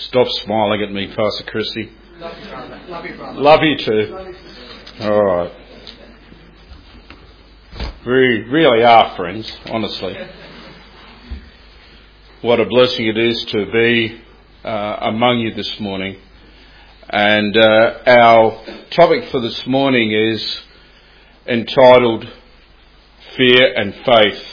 Stop smiling at me, Pastor Christy. Love you, brother. Love you, brother. Love you too. All right. We really are friends, honestly. What a blessing it is to be among you this morning. And our topic for this morning is entitled Fear and Faith.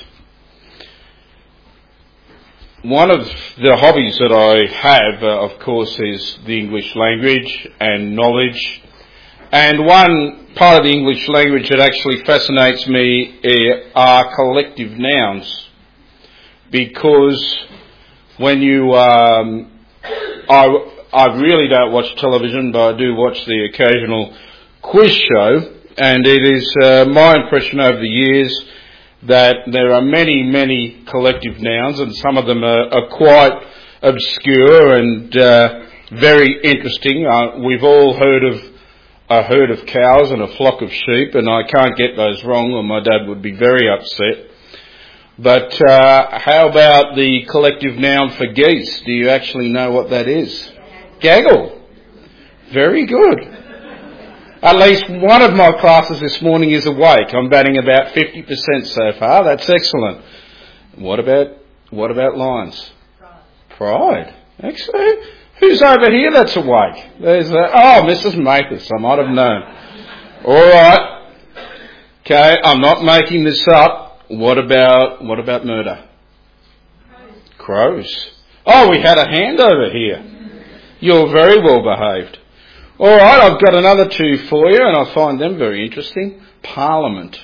One of the hobbies that I have, of course, is the English language and knowledge. And one part of the English language that actually fascinates me are collective nouns. Because when you, I really don't watch television, but I do watch the occasional quiz show. And it is my impression over the years that there are many, many collective nouns, and some of them are quite obscure and very interesting. We've all heard of a herd of cows and a flock of sheep, and I can't get those wrong or my dad would be very upset. But how about the collective noun for geese? Do you actually know what that is? Gaggle. Very good. At least one of my classes this morning is awake. I'm batting about 50% so far. That's excellent. What about lions? Pride. Excellent. Who's over here that's awake? There's Mrs. Mathis. I might have known. All right. Okay, I'm not making this up. What about murder? Crows. Oh, we had a hand over here. You're very well behaved. All right, I've got another two for you, and I find them very interesting. Parliament.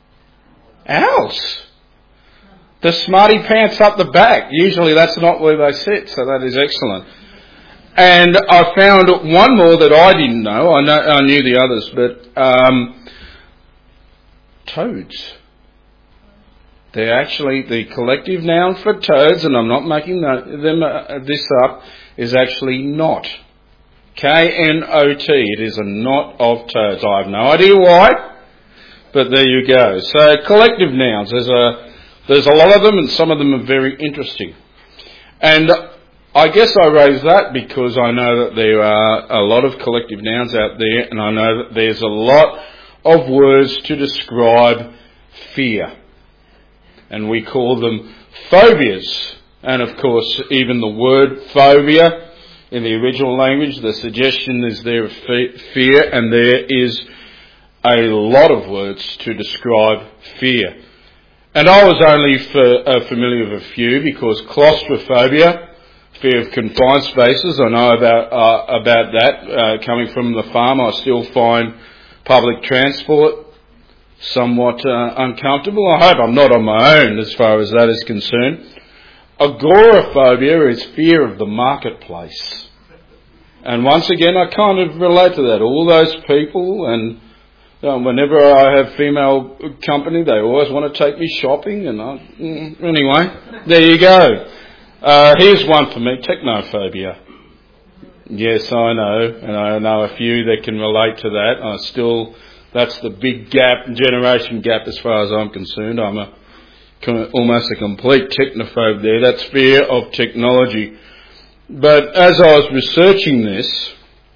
Owls. The smarty pants up the back. Usually that's not where they sit, so that is excellent. And I found one more that I didn't know. I knew the others, but toads. They're actually the collective noun for toads, and I'm not making this up, is actually knot. K-N-O-T. It is a knot of toads. I have no idea why, but there you go. So collective nouns. There's a lot of them, and some of them are very interesting. And I guess I raise that because I know that there are a lot of collective nouns out there, and I know that there's a lot of words to describe fear. And we call them phobias. And of course, even the word phobia, in the original language, the suggestion is there of fear, and there is a lot of words to describe fear. And I was only familiar with a few, because claustrophobia, fear of confined spaces, I know about that. Coming from the farm, I still find public transport somewhat uncomfortable. I hope I'm not on my own as far as that is concerned. Agoraphobia is fear of the marketplace. And once again, I kind of relate to that. All those people, and whenever I have female company, they always want to take me shopping. And anyway, there you go. Here's one for me, technophobia. Yes, I know, and I know a few that can relate to that. That's the big gap, generation gap as far as I'm concerned. I'm almost a complete technophobe there. That's fear of technology. But as I was researching this,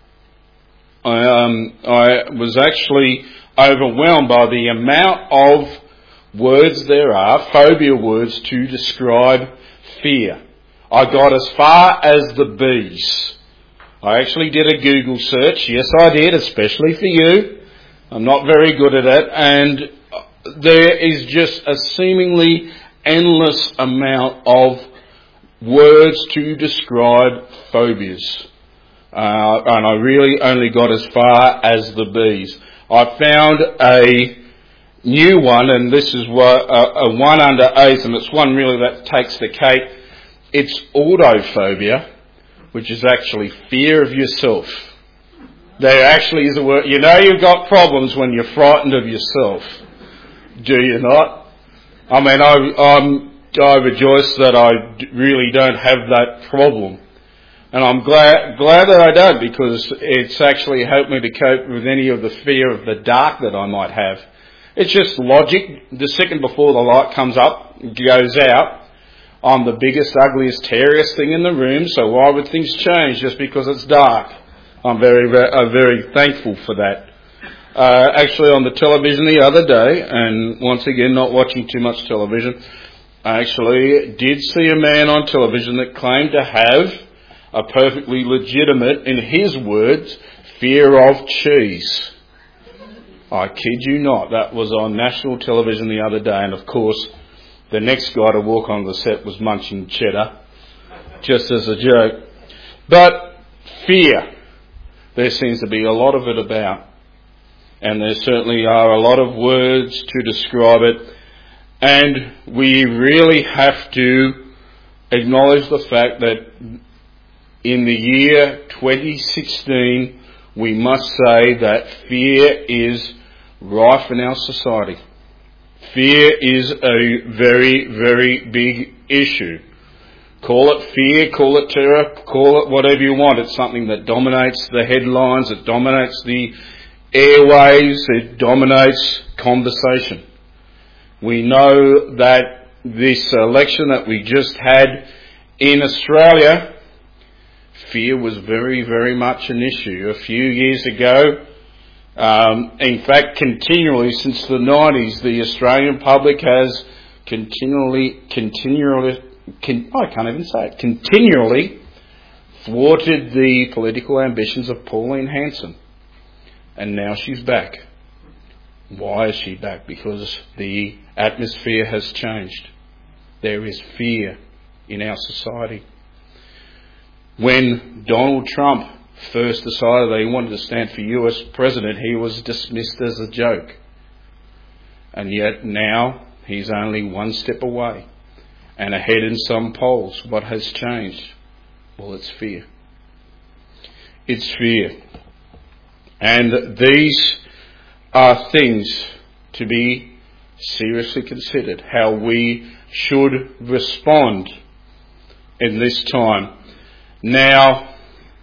I was actually overwhelmed by the amount of words there are, phobia words, to describe fear. I got as far as the bees. I actually did a Google search. Yes, I did, especially for you. I'm not very good at it, and there is just a seemingly endless amount of words to describe phobias. And I really only got as far as the bees. I found a new one, and this is a one under 8, and it's one really that takes the cake. It's autophobia, which is actually fear of yourself. There actually is a word. You know you've got problems when you're frightened of yourself. Do you not? I mean, I rejoice that I really don't have that problem. And I'm glad that I don't, because it's actually helped me to cope with any of the fear of the dark that I might have. It's just logic. The second before the light comes up, goes out, I'm the biggest, ugliest, hairiest thing in the room, so why would things change just because it's dark? I'm very thankful for that. Actually, on the television the other day, and once again, not watching too much television, I actually did see a man on television that claimed to have a perfectly legitimate, in his words, fear of cheese. I kid you not, that was on national television the other day, and of course, the next guy to walk on the set was munching cheddar, just as a joke. But fear, there seems to be a lot of it about. And there certainly are a lot of words to describe it. And we really have to acknowledge the fact that in the year 2016, we must say that fear is rife in our society. Fear is a very, very big issue. Call it fear, call it terror, call it whatever you want. It's something that dominates the headlines, it dominates the airwaves, it dominates conversation. We know that this election that we just had in Australia, fear was very, very much an issue. A few years ago, in fact, continually since the 90s, the Australian public has continually thwarted the political ambitions of Pauline Hanson. And now she's back. Why is she back? Because the atmosphere has changed. There is fear in our society. When Donald Trump first decided that he wanted to stand for US president, he was dismissed as a joke. And yet now he's only one step away and ahead in some polls. What has changed? Well, it's fear. It's fear. And these are things to be seriously considered, how we should respond in this time. Now,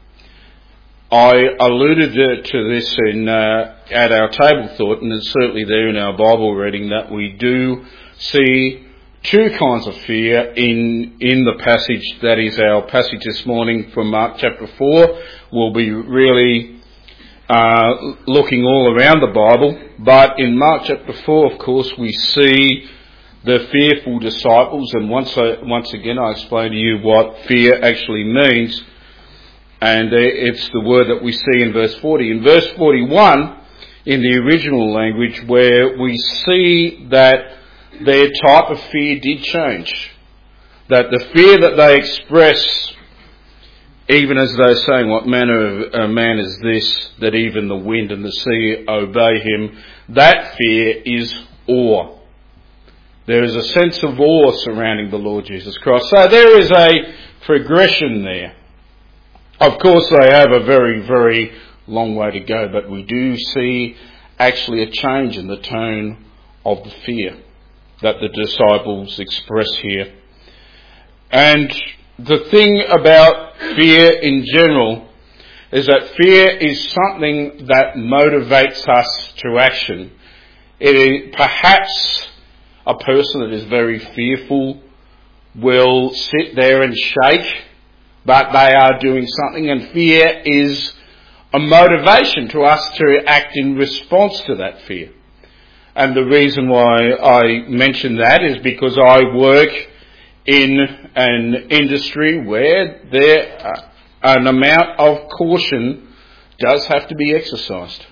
I alluded to this at our table thought, and it's certainly there in our Bible reading, that we do see two kinds of fear in the passage that is our passage this morning from Mark chapter 4. We'll be really looking all around the Bible, but in Mark chapter 4, of course, we see the fearful disciples, and once again I explain to you what fear actually means, and it's the word that we see in verse 40. In verse 41, in the original language, where we see that their type of fear did change, that the fear that they express, even as they're saying, what manner of a man is this, that even the wind and the sea obey him, that fear is awe. There is a sense of awe surrounding the Lord Jesus Christ. So there is a progression there. Of course, they have a very, very long way to go, but we do see actually a change in the tone of the fear that the disciples express here. And the thing about fear in general is that fear is something that motivates us to action. It is perhaps a person that is very fearful will sit there and shake, but they are doing something, and fear is a motivation to us to act in response to that fear. And the reason why I mention that is because I work in an industry where an amount of caution does have to be exercised.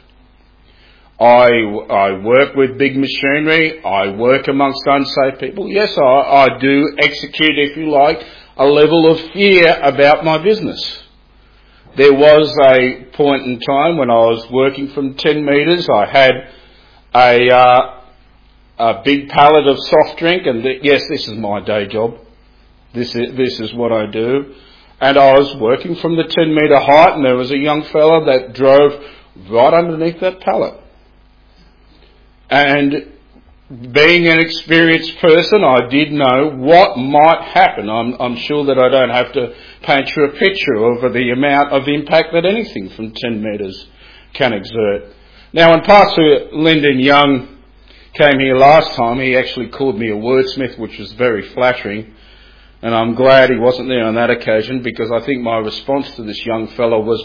I work with big machinery. I work amongst unsafe people. Yes, I do execute, if you like, a level of fear about my business. There was a point in time when I was working from 10 metres. I had a big pallet of soft drink, and yes, this is my day job. This is what I do. And I was working from the 10 metre height, and there was a young fella that drove right underneath that pallet. And being an experienced person, I did know what might happen. I'm sure that I don't have to paint you a picture of the amount of impact that anything from 10 metres can exert. Now, when Pastor Lyndon Young came here last time, he actually called me a wordsmith, which was very flattering. And I'm glad he wasn't there on that occasion, because I think my response to this young fellow was,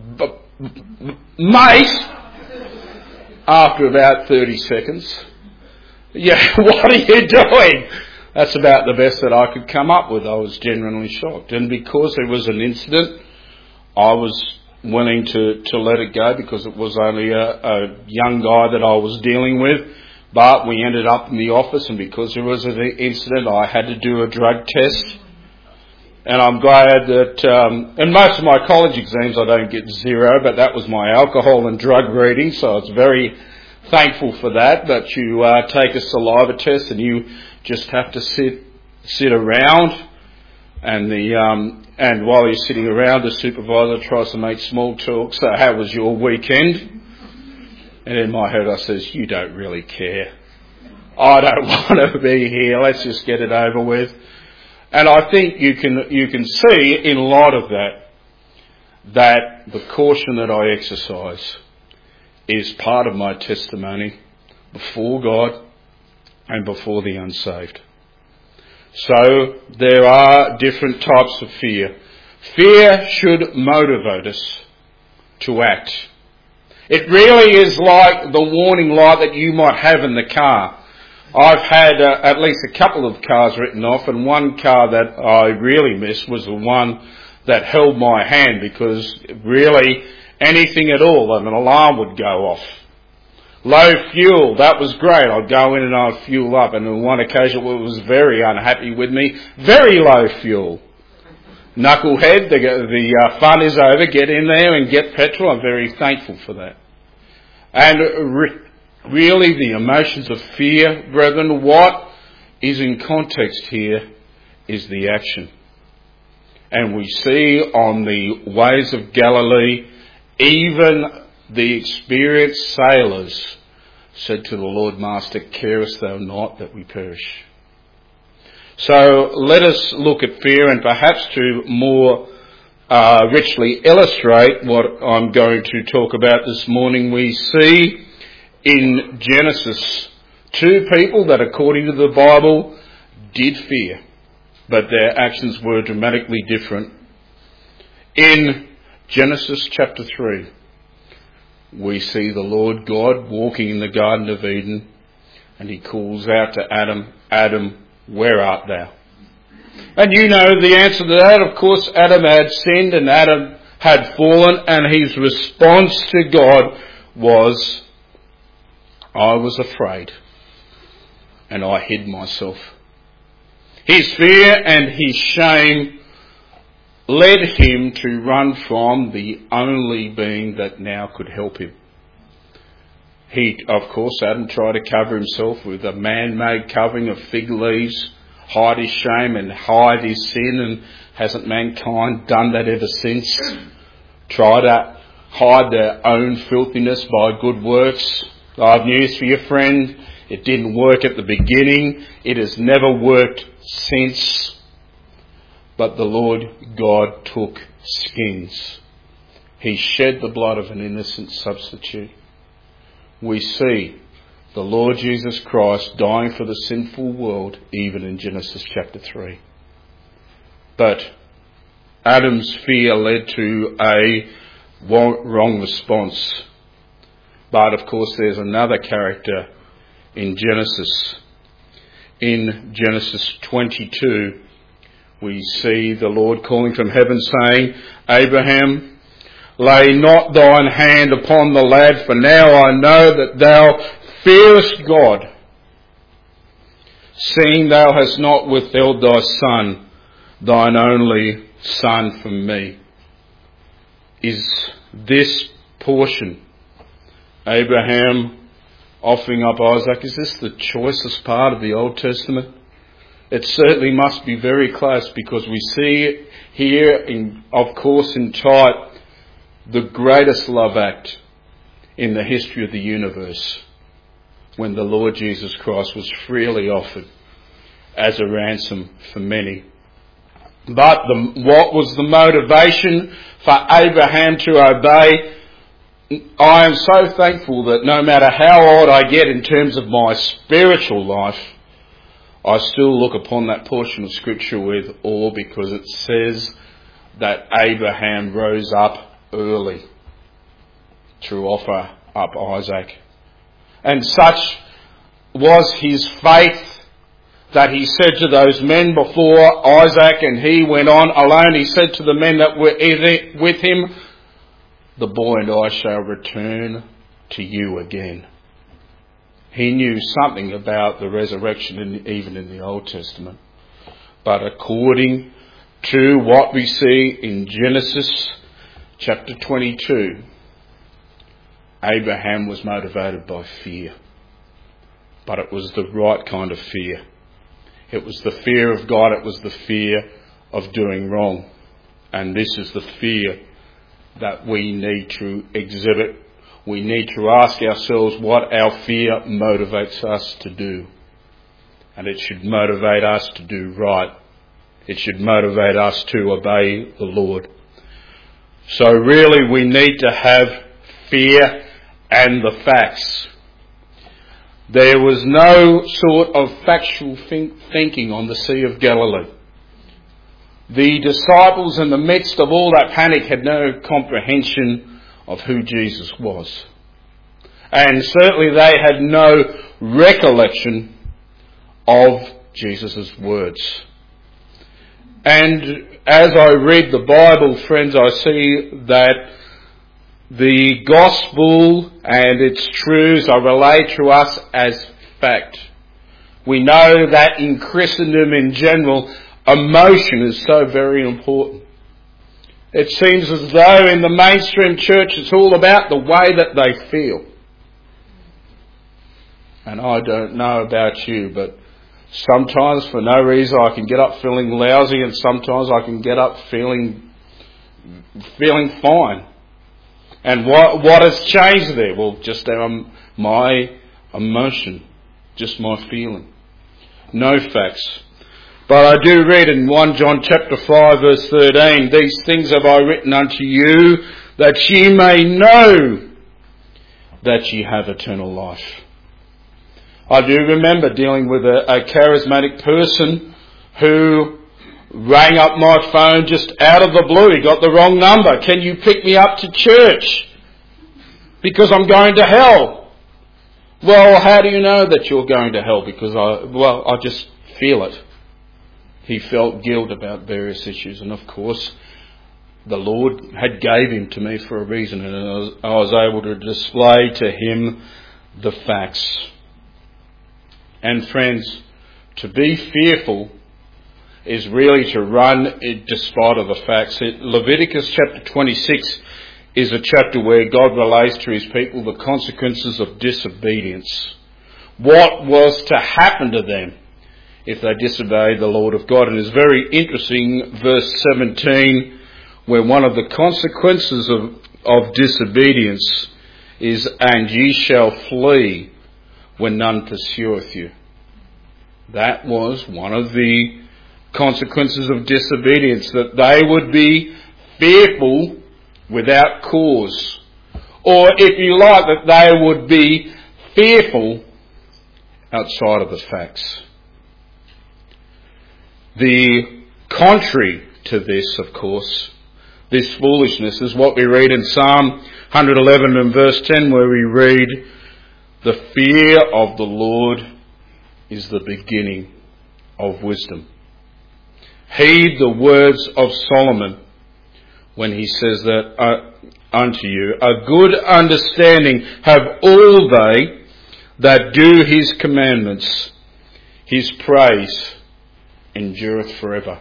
mate, after about 30 seconds. Yeah, what are you doing? That's about the best that I could come up with. I was genuinely shocked. And because there was an incident, I was willing to let it go, because it was only a young guy that I was dealing with. But we ended up in the office, and because there was an incident, I had to do a drug test. And I'm glad that, in most of my college exams I don't get 0, but that was my alcohol and drug reading, so I was very thankful for that. But you take a saliva test, and you just have to sit around, and while you're sitting around, the supervisor tries to make small talk. So, how was your weekend? And in my head I says, you don't really care. I don't want to be here. Let's just get it over with. And I think you can see in light of that the caution that I exercise is part of my testimony before God and before the unsaved. So there are different types of fear. Fear should motivate us to act. It really is like the warning light that you might have in the car. I've had at least a couple of cars written off, and one car that I really missed was the one that held my hand, because really anything at all, an alarm would go off. Low fuel, that was great. I'd go in and I'd fuel up, and on one occasion it was very unhappy with me. Very low fuel. Knucklehead, the fun is over, get in there and get petrol. I'm very thankful for that. And really the emotions of fear, brethren, what is in context here is the action. And we see on the ways of Galilee, even the experienced sailors said to the Lord, Master, carest thou not that we perish? So let us look at fear, and perhaps to more richly illustrate what I'm going to talk about this morning, we see in Genesis 2 people that, according to the Bible, did fear, but their actions were dramatically different. In Genesis chapter 3, we see the Lord God walking in the Garden of Eden, and he calls out to Adam, Adam, where art thou? And you know the answer to that. Of course, Adam had sinned and Adam had fallen, and his response to God was, I was afraid and I hid myself. His fear and his shame led him to run from the only being that now could help him. Of course, Adam tried to cover himself with a man-made covering of fig leaves, hide his shame and hide his sin, and hasn't mankind done that ever since? Try to hide their own filthiness by good works. I have news for you, friend. It didn't work at the beginning. It has never worked since. But the Lord God took skins. He shed the blood of an innocent substitute. We see the Lord Jesus Christ dying for the sinful world, even in Genesis chapter 3. But Adam's fear led to a wrong response. But of course there's another character in Genesis. In Genesis 22, we see the Lord calling from heaven, saying, Abraham, lay not thine hand upon the lad, for now I know that thou fearest God, seeing thou hast not withheld thy son, thine only son, from me. Is this portion, Abraham offering up Isaac, is this the choicest part of the Old Testament? It certainly must be very close, because we see here, of course, in type, the greatest love act in the history of the universe, when the Lord Jesus Christ was freely offered as a ransom for many. But what was the motivation for Abraham to obey? I am so thankful that no matter how old I get in terms of my spiritual life, I still look upon that portion of Scripture with awe, because it says that Abraham rose up early to offer up Isaac. And such was his faith that he said to those men before Isaac, and he went on alone, he said to the men that were with him, "The boy and I shall return to you again." He knew something about the resurrection, even in the Old Testament. But according to what we see in Genesis chapter 22, Abraham was motivated by fear. But it was the right kind of fear. It was the fear of God. It was the fear of doing wrong. And this is the fear that we need to exhibit. We need to ask ourselves what our fear motivates us to do. And it should motivate us to do right. It should motivate us to obey the Lord. So really we need to have fear and the facts. There was no sort of factual thinking on the Sea of Galilee. The disciples, in the midst of all that panic, had no comprehension of who Jesus was. And certainly they had no recollection of Jesus' words. And as I read the Bible, friends, I see that the gospel and its truths are relayed to us as fact. We know that in Christendom in general, emotion is so very important. It seems as though in the mainstream church it's all about the way that they feel. And I don't know about you, but sometimes for no reason I can get up feeling lousy, and sometimes I can get up feeling fine. And what has changed there? Well, just my emotion, just my feeling. No facts. But I do read in 1 John chapter 5 verse 13, "These things have I written unto you, that ye may know that ye have eternal life." I do remember dealing with a charismatic person who rang up my phone just out of the blue. He got the wrong number. "Can you pick me up to church? Because I'm going to hell." "Well, how do you know that you're going to hell?" "Because I just feel it." He felt guilt about various issues, and of course the Lord had gave him to me for a reason, and I was able to display to him the facts. And friends, to be fearful is really to run despite of the facts. Leviticus chapter 26 is a chapter where God relates to his people the consequences of disobedience. What was to happen to them if they disobeyed the Lord of God? And it's very interesting, verse 17, where one of the consequences of disobedience is, "And ye shall flee when none pursueth you." That was one of the consequences of disobedience, that they would be fearful without cause. Or, if you like, that they would be fearful outside of the facts. The contrary to this, of course, this foolishness, is what we read in Psalm 111 and verse 10, where we read, "The fear of the Lord is the beginning of wisdom." Heed the words of Solomon when he says that unto you, "A good understanding have all they that do his commandments. His praise endureth forever."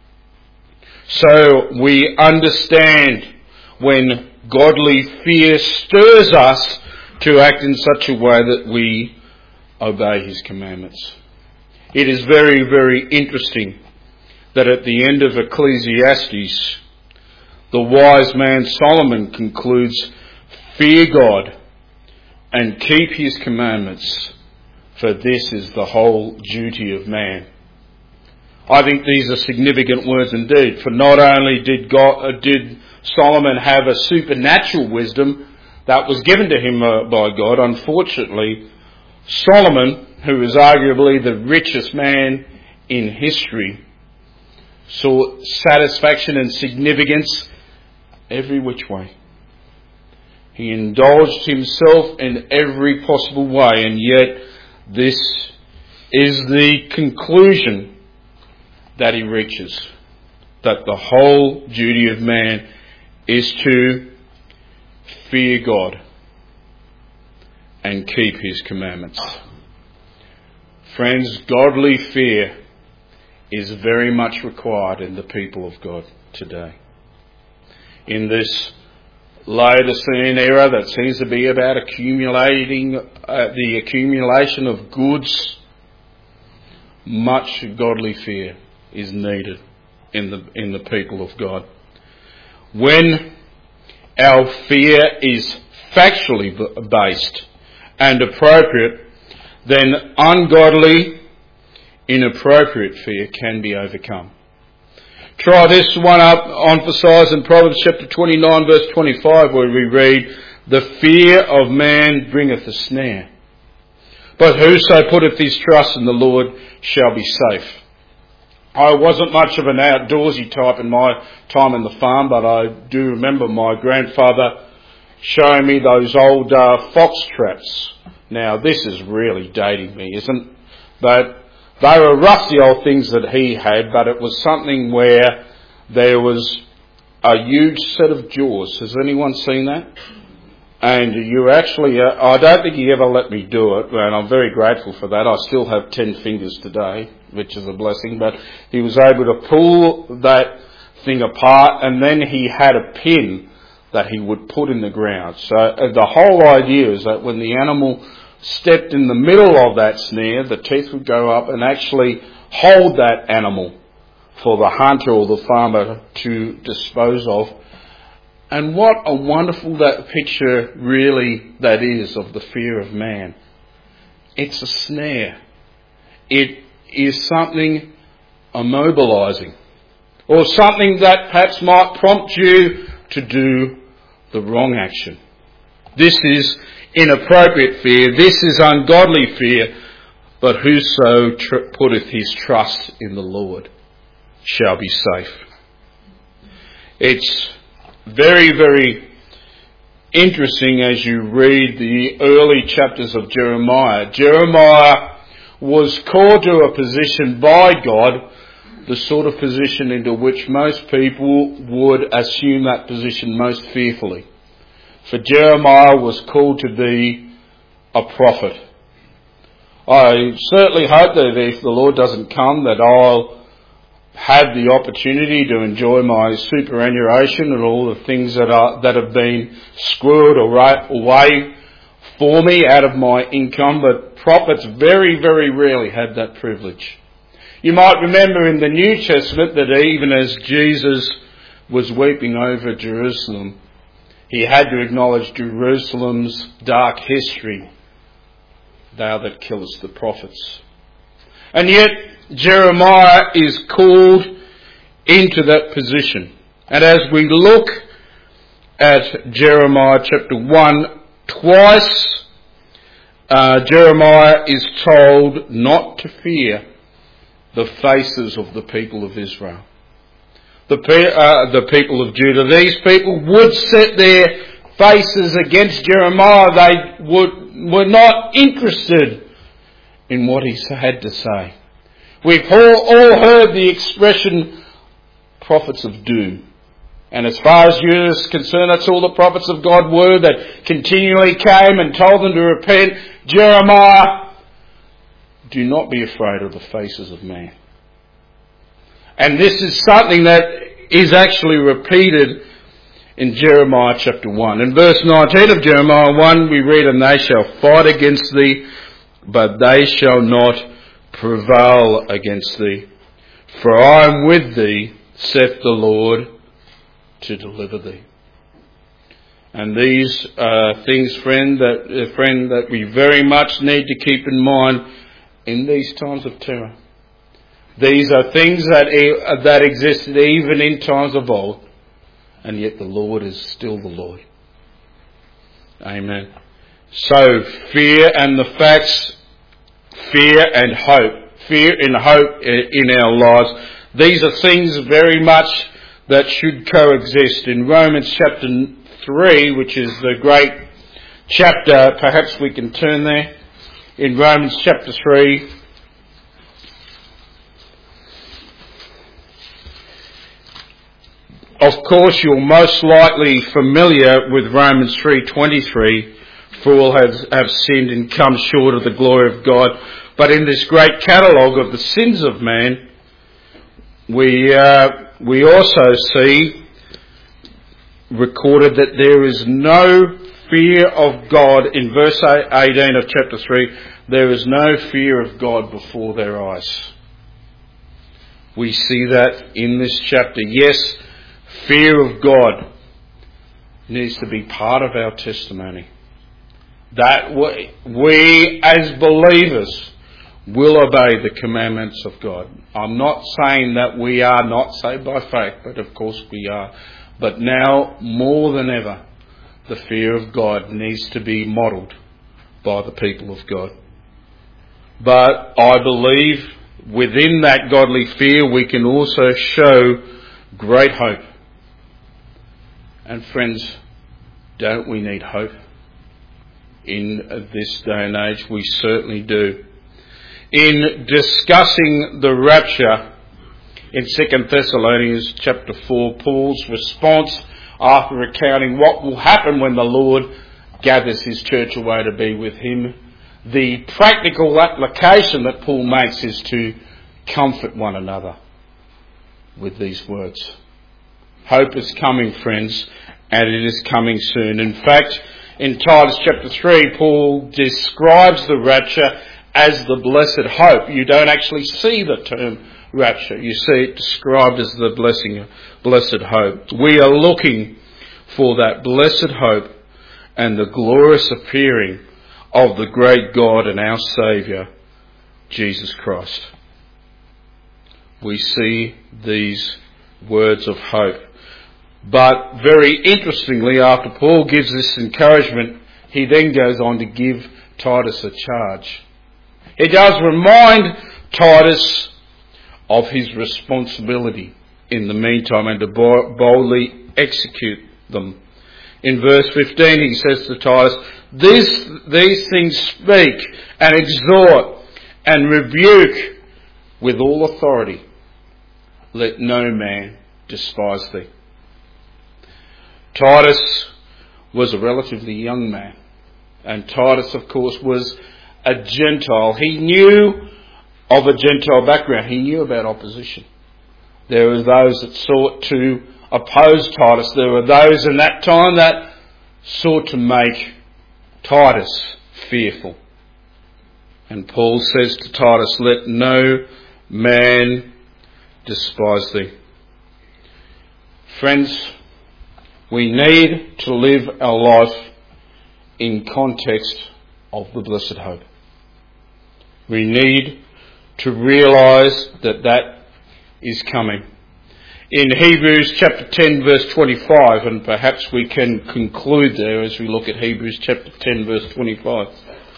So we understand when godly fear stirs us to act in such a way that we obey his commandments. It is very, very interesting that at the end of Ecclesiastes, the wise man Solomon concludes, "Fear God and keep his commandments, for this is the whole duty of man." I think these are significant words indeed, for not only did Solomon have a supernatural wisdom that was given to him by God, unfortunately Solomon, who is arguably the richest man in history, saw satisfaction and significance every which way. He indulged himself in every possible way, and yet this is the conclusion that he reaches, that the whole duty of man is to fear God and keep his commandments. Friends, godly fear is very much required in the people of God today. In this Laodicean era that seems to be about the accumulation of goods, much godly fear is needed in the people of God. When our fear is factually based and appropriate, then ungodly, inappropriate fear can be overcome. Try this one up, emphasised in Proverbs chapter 29 verse 25, where we read, "The fear of man bringeth a snare, but whoso putteth his trust in the Lord shall be safe." I wasn't much of an outdoorsy type in my time in the farm, but I do remember my grandfather showing me those old fox traps. Now, this is really dating me, isn't it? But they were rusty old things that he had, but it was something where there was a huge set of jaws. Has anyone seen that? And you actually, I don't think he ever let me do it, and I'm very grateful for that. I still have 10 fingers today, which is a blessing, but he was able to pull that thing apart, and then he had a pin that he would put in the ground. So the whole idea is that when the animal stepped in the middle of that snare, the teeth would go up and actually hold that animal for the hunter or the farmer to dispose of. And what a wonderful that picture really that is of the fear of man. It's a snare. It is something immobilising, or something that perhaps might prompt you to do the wrong action. This is inappropriate fear. This is ungodly fear. But whoso putteth his trust in the Lord shall be safe. It's very, very interesting as you read the early chapters of Jeremiah. Jeremiah was called to a position by God, the sort of position into which most people would assume that position most fearfully. For Jeremiah was called to be a prophet. I certainly hope that if the Lord doesn't come, that I'll have the opportunity to enjoy my superannuation and all the things that have been squirreled away for me out of my income, but prophets very, very rarely had that privilege. You might remember in the New Testament that even as Jesus was weeping over Jerusalem, he had to acknowledge Jerusalem's dark history. Thou that killest the prophets. And yet Jeremiah is called into that position. And as we look at Jeremiah chapter 1, twice Jeremiah is told not to fear the faces of the people of Israel. The people of Judah. These people would set their faces against Jeremiah. They were not interested in what he had to say. We've all heard the expression prophets of doom. And as far as Judah is concerned, that's all the prophets of God were that continually came and told them to repent. Jeremiah, do not be afraid of the faces of man. And this is something that is actually repeated in Jeremiah chapter 1. In verse 19 of Jeremiah 1 we read, "And they shall fight against thee, but they shall not prevail against thee. For I am with thee, saith the Lord, to deliver thee." And these are things, friend, that we very much need to keep in mind in these times of terror. These are things that existed even in times of old, and yet the Lord is still the Lord. Amen. So fear and the facts fear and hope. Fear and hope in our lives. These are things very much that should coexist. In Romans chapter 3, which is the great chapter, perhaps we can turn there. In Romans chapter 3, of course you're most likely familiar with Romans 3:23, for all have sinned and come short of the glory of God. But in this great catalogue of the sins of man, we also see recorded that there is no fear of God. In verse 18 of chapter 3, there is no fear of God before their eyes. We see that in this chapter. Yes, fear of God needs to be part of our testimony. That we as believers will obey the commandments of God. I'm not saying that we are not saved by faith, but of course we are. But now, more than ever, the fear of God needs to be modelled by the people of God. But I believe within that godly fear we can also show great hope. And friends, don't we need hope? In this day and age, we certainly do. In discussing the rapture in 2 Thessalonians chapter 4, Paul's response after recounting what will happen when the Lord gathers his church away to be with him, the practical application that Paul makes is to comfort one another with these words. Hope is coming, friends, and it is coming soon. In fact, in Titus chapter 3, Paul describes the rapture as the blessed hope. You don't actually see the term rapture. You see it described as the blessed hope. We are looking for that blessed hope and the glorious appearing of the great God and our Saviour, Jesus Christ. We see these words of hope. But very interestingly, after Paul gives this encouragement, he then goes on to give Titus a charge. He does remind Titus of his responsibility in the meantime and to boldly execute them. In verse 15 he says to Titus, These things speak and exhort and rebuke with all authority. Let no man despise thee. Titus was a relatively young man, and Titus, of course, was a Gentile. He knew of a Gentile background. He knew about opposition. There were those that sought to oppose Titus. There were those in that time that sought to make Titus fearful. And Paul says to Titus, let no man despise thee. Friends, we need to live our life in context of the blessed hope. We need to realise that that is coming. In Hebrews chapter 10 verse 25, and perhaps we can conclude there as we look at Hebrews chapter 10 verse 25.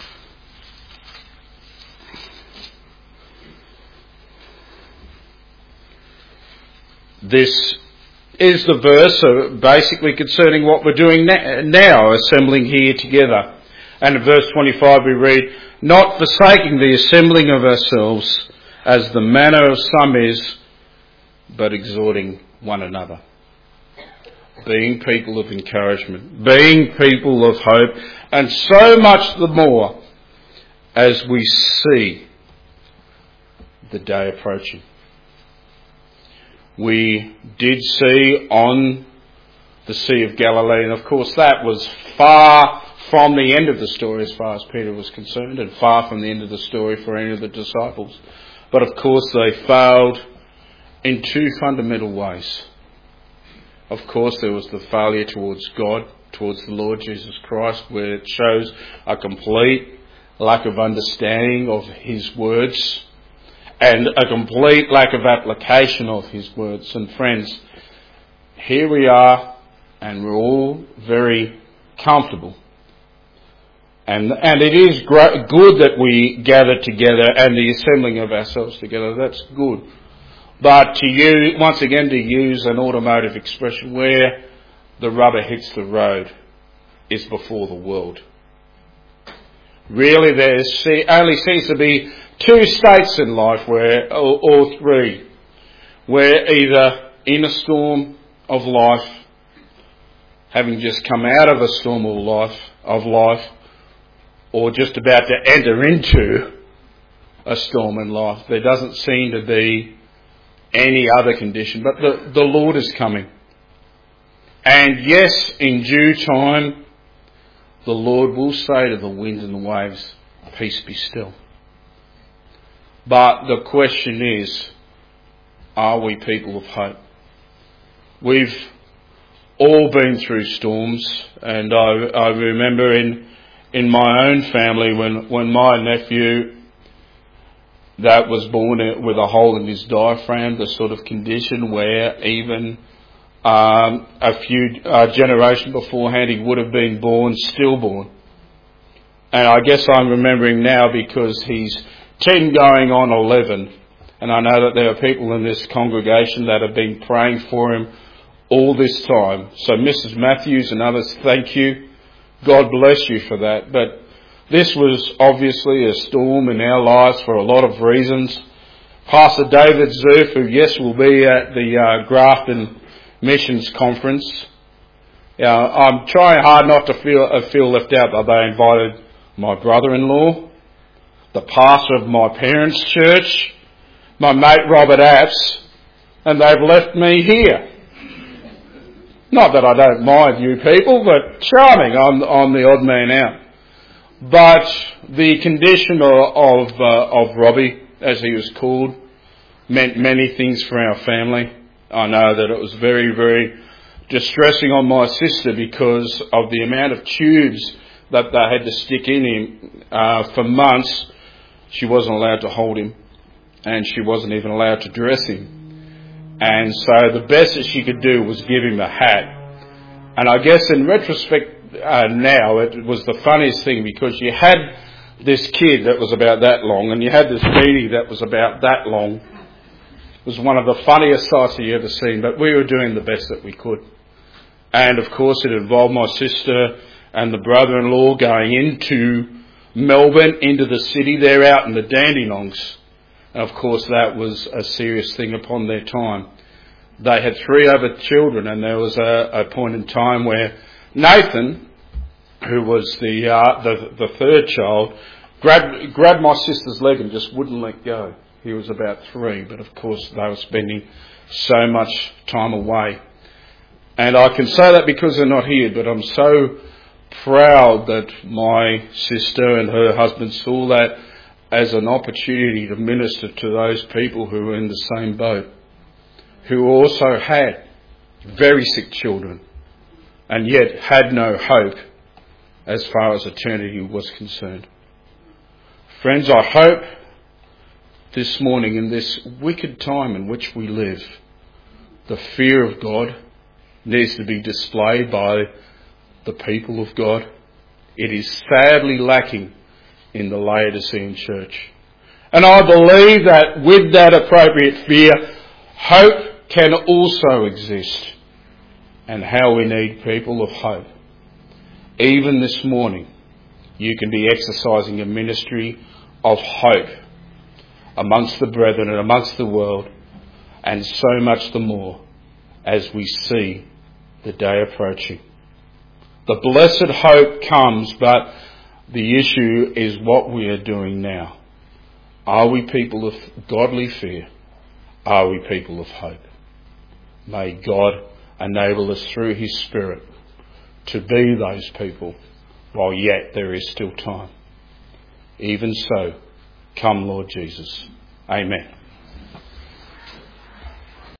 This is the verse basically concerning what we're doing now, assembling here together. And in verse 25 we read, not forsaking the assembling of ourselves as the manner of some is, but exhorting one another. Being people of encouragement, being people of hope, and so much the more as we see the day approaching. We did see on the Sea of Galilee, and of course that was far from the end of the story as far as Peter was concerned, and far from the end of the story for any of the disciples. But of course they failed in two fundamental ways. Of course there was the failure towards God, towards the Lord Jesus Christ, where it shows a complete lack of understanding of his words and a complete lack of application of his words. And friends, here we are, and we're all very comfortable And it is good that we gather together and the assembling of ourselves together. That's good. But to use an automotive expression, where the rubber hits the road is before the world. Really, there only seems to be two states in life, or three, where either in a storm of life, having just come out of a storm of life, or just about to enter into a storm in life. There doesn't seem to be any other condition, but the Lord is coming. And yes, in due time, the Lord will say to the wind and the waves, peace be still. But the question is, are we people of hope? We've all been through storms, and I remember in my own family when my nephew that was born with a hole in his diaphragm, the sort of condition where even a few generations beforehand he would have been stillborn. And I guess I'm remembering now because he's 10 going on 11, and I know that there are people in this congregation that have been praying for him all this time. So Mrs. Matthews and others, thank you. God bless you for that. But this was obviously a storm in our lives for a lot of reasons. Pastor David Zerf, who will be at the Grafton Missions Conference. I'm trying hard not to feel left out, but they invited my brother-in-law, the pastor of my parents' church, my mate Robert Apps, and they've left me here. Not that I don't mind you people, but charming. I'm the odd man out. But the condition of Robbie, as he was called, meant many things for our family. I know that it was very, very distressing on my sister because of the amount of tubes that they had to stick in him. For months, she wasn't allowed to hold him, and she wasn't even allowed to dress him. And so the best that she could do was give him a hat. And I guess in retrospect now, it was the funniest thing because you had this kid that was about that long and you had this beanie that was about that long. It was one of the funniest sights you ever seen, but we were doing the best that we could. And of course it involved my sister and the brother-in-law going into Melbourne, into the city. They're out in the Dandenongs. And of course that was a serious thing upon their time. They had 3 other children, and there was a point in time where Nathan, who was the third child, grabbed my sister's leg and just wouldn't let go. He was about 3, but of course they were spending so much time away. And I can say that because they're not here, but I'm so proud that my sister and her husband saw that as an opportunity to minister to those people who were in the same boat, who also had very sick children and yet had no hope as far as eternity was concerned. Friends, I hope this morning, in this wicked time in which we live, the fear of God needs to be displayed by the people of God. It is sadly lacking in the Laodicean church. And I believe that with that appropriate fear, hope can also exist. And how we need people of hope. Even this morning, you can be exercising a ministry of hope amongst the brethren and amongst the world, and so much the more as we see the day approaching. The blessed hope comes, but the issue is what we are doing now. Are we people of godly fear? Are we people of hope? May God enable us through His Spirit to be those people while yet there is still time. Even so, come Lord Jesus. Amen.